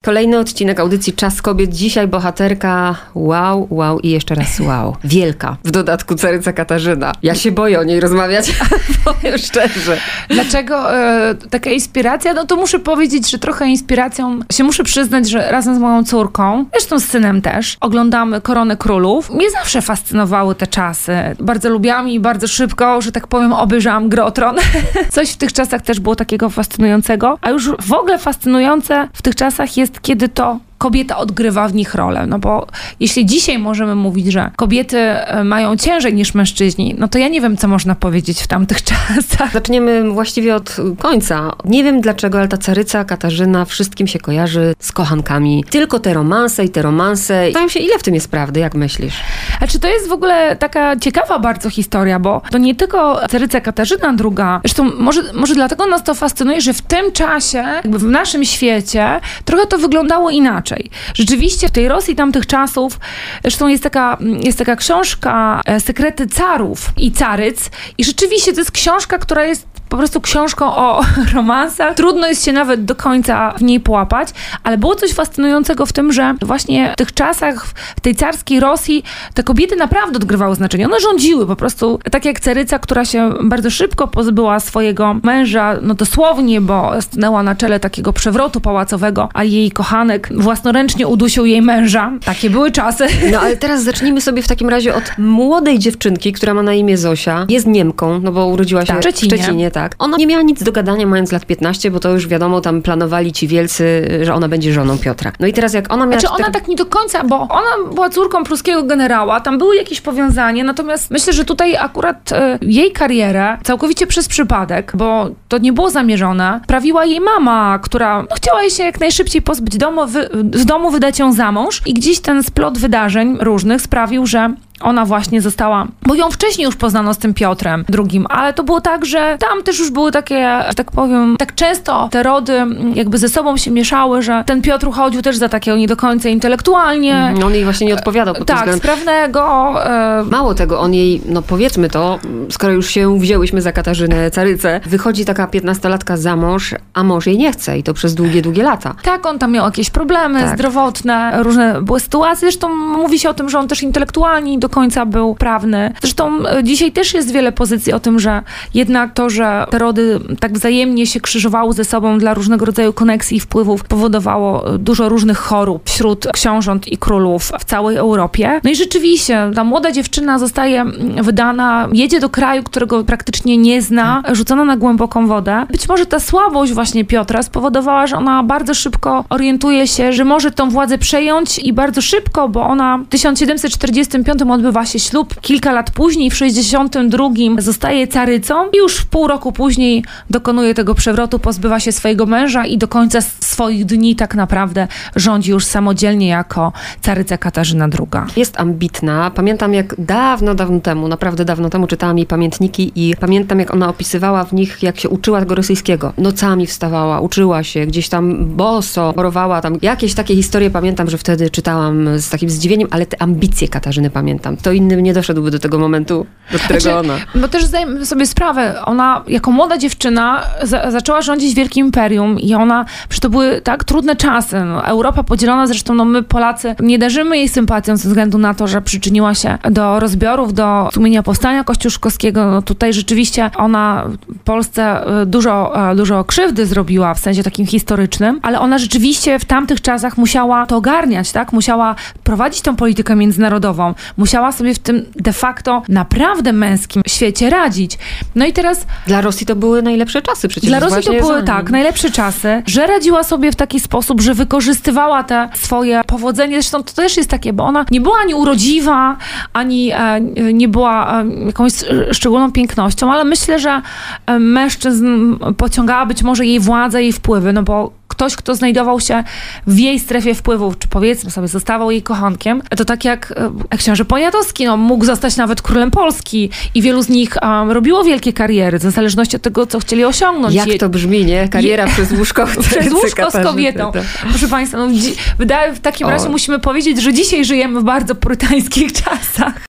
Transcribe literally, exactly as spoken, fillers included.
kolejny odcinek audycji Czas Kobiet. Dzisiaj bohaterka wow, wow i jeszcze raz wow. Wielka. W dodatku caryca Katarzyna. Ja się boję o niej rozmawiać, powiem szczerze. Dlaczego e, taka inspiracja? No to muszę powiedzieć, że trochę inspiracją się muszę przyznać, że razem z moją córką, zresztą z synem też, oglądamy Koronę Królów. Mnie zawsze fascynowały te czasy. Bardzo lubiłam i bardzo szybko, że tak powiem, obejrzałam Grę o Tron. Coś w tych czasach też było takiego fascynującego. A już w ogóle fascynujące w tych czasach jest, kiedy to kobieta odgrywa w nich rolę, no bo jeśli dzisiaj możemy mówić, że kobiety mają ciężej niż mężczyźni, no to ja nie wiem, co można powiedzieć w tamtych czasach. Zaczniemy właściwie od końca. Nie wiem dlaczego, ale ta caryca Katarzyna wszystkim się kojarzy z kochankami. Tylko te romanse i te romanse. Zastanawiam się, ile w tym jest prawdy, jak myślisz? A czy to jest w ogóle taka ciekawa bardzo historia, bo to nie tylko caryca Katarzyna druga, zresztą może, może dlatego nas to fascynuje, że w tym czasie, jakby w naszym świecie, trochę to wyglądało inaczej. Rzeczywiście w tej Rosji tamtych czasów, zresztą jest taka, jest taka książka Sekrety carów i caryc i rzeczywiście to jest książka, która jest po prostu książką o romansach. Trudno jest się nawet do końca w niej połapać, ale było coś fascynującego w tym, że właśnie w tych czasach, w tej carskiej Rosji, te kobiety naprawdę odgrywały znaczenie. One rządziły po prostu, tak jak caryca, która się bardzo szybko pozbyła swojego męża, no dosłownie, bo stanęła na czele takiego przewrotu pałacowego, a jej kochanek własnoręcznie udusił jej męża. Takie były czasy. No ale teraz zacznijmy sobie w takim razie od młodej dziewczynki, która ma na imię Zosia. Jest Niemką, no bo urodziła się tak, w Szczecinie. Szczecinie tak. Ona nie miała nic do gadania mając lat piętnaście, bo to już wiadomo, tam planowali ci wielcy, że ona będzie żoną Piotra. No i teraz jak ona miała... Znaczy ona tak nie do końca, bo ona była córką pruskiego generała, tam były jakieś powiązanie, natomiast myślę, że tutaj akurat y, jej karierę całkowicie przez przypadek, bo to nie było zamierzone, prawiła jej mama, która no, chciała jej się jak najszybciej pozbyć domu, wy, z domu, wydać ją za mąż i gdzieś ten splot wydarzeń różnych sprawił, że ona właśnie została, bo ją wcześniej już poznano z tym Piotrem drugim, ale to było tak, że tam też już były takie, że tak powiem, tak często te rody jakby ze sobą się mieszały, że ten Piotr uchodził też za takiego nie do końca intelektualnie. Mm, on jej właśnie nie odpowiadał pod tak, względem... sprawnego. E... Mało tego, on jej, no powiedzmy to, skoro już się wzięłyśmy za Katarzynę Carycę, wychodzi taka piętnastolatka za mąż, a mąż jej nie chce i to przez długie, długie lata. Tak, on tam miał jakieś problemy tak. zdrowotne, różne były sytuacje, zresztą mówi się o tym, że on też intelektualnie do końca był prawny. Zresztą dzisiaj też jest wiele pozycji o tym, że jednak to, że te rody tak wzajemnie się krzyżowały ze sobą dla różnego rodzaju koneksji i wpływów, powodowało dużo różnych chorób wśród książąt i królów w całej Europie. No i rzeczywiście ta młoda dziewczyna zostaje wydana, jedzie do kraju, którego praktycznie nie zna, rzucona na głęboką wodę. Być może ta słabość właśnie Piotra spowodowała, że ona bardzo szybko orientuje się, że może tą władzę przejąć i bardzo szybko, bo ona w tysiąc siedemset czterdziestym piątym odbywa się ślub. Kilka lat później, w sześćdziesiątym drugim zostaje carycą i już w pół roku później dokonuje tego przewrotu, pozbywa się swojego męża i do końca swoich dni tak naprawdę rządzi już samodzielnie jako caryca Katarzyna druga. Jest ambitna. Pamiętam jak dawno, dawno temu, naprawdę dawno temu czytałam jej pamiętniki i pamiętam jak ona opisywała w nich, jak się uczyła tego rosyjskiego. Nocami wstawała, uczyła się, gdzieś tam boso, chorowała tam. Jakieś takie historie pamiętam, że wtedy czytałam z takim zdziwieniem, ale te ambicje Katarzyny pamiętam. To inny nie doszedłby do tego momentu, do którego znaczy, ona... Bo też zdajemy sobie sprawę, ona jako młoda dziewczyna za, zaczęła rządzić wielkim imperium i ona, przecież to były tak trudne czasy. No, Europa podzielona, zresztą no, my Polacy nie darzymy jej sympatią ze względu na to, że przyczyniła się do rozbiorów, do sumienia powstania kościuszkowskiego. No, tutaj rzeczywiście ona Polsce dużo, dużo krzywdy zrobiła w sensie takim historycznym, ale ona rzeczywiście w tamtych czasach musiała to ogarniać, tak? Musiała prowadzić tą politykę międzynarodową, musiała sobie w tym de facto naprawdę męskim świecie radzić. No i teraz... Dla Rosji to były najlepsze czasy przecież. Dla Rosji to były, tak, najlepsze czasy, że radziła sobie w taki sposób, że wykorzystywała te swoje powodzenie. Zresztą to też jest takie, bo ona nie była ani urodziwa, ani e, nie była e, jakąś szczególną pięknością, ale myślę, że e, mężczyzn pociągała być może jej władza, jej wpływy, no bo ktoś, kto znajdował się w jej strefie wpływów, czy powiedzmy sobie zostawał jej kochankiem, to tak jak, jak książę Poniatowski, no, mógł zostać nawet królem Polski i wielu z nich um, robiło wielkie kariery, w zależności od tego, co chcieli osiągnąć. Jak to brzmi, nie? Kariera Je... przez łóżko Przez łóżko z kobietą. Proszę Państwa, no, wydaje, w takim o. razie musimy powiedzieć, że dzisiaj żyjemy w bardzo purytańskich czasach.